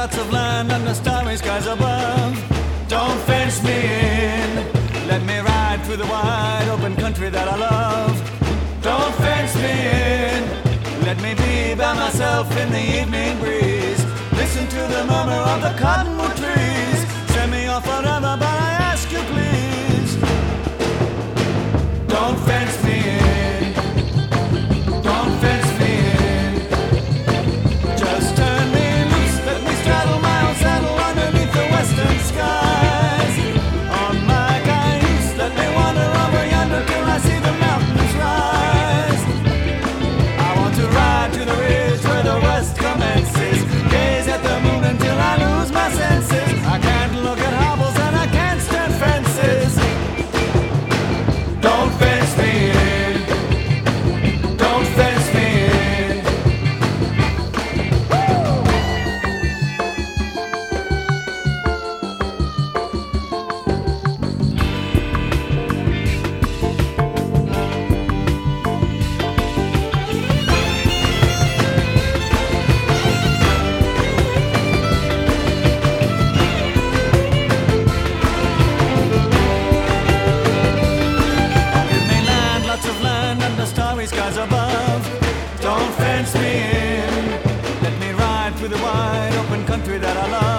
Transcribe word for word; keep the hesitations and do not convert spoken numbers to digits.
lots of land under starry skies above. Don't fence me in, let me ride through the wide open country that I love. Don't fence me in, let me be by myself in the evening breeze. Listen to the murmur of the cottonwood trees. Send me off forever, but I ask you please, don't fence me in, don't fence me in. Just turn me loose, let me straddle my own saddle underneath the western skies. On my cayuse, let me wander over yonder till I see the mountains rise. I want to ride to the ridge where the west commences, gaze at the moon until I lose my senses. I can't look at hobbles and I can't stand fences. Don't fence me in, don't fence me in. Give me land, lots of land under starry skies above. Don't fence me in, let me ride through the wide open country that I love.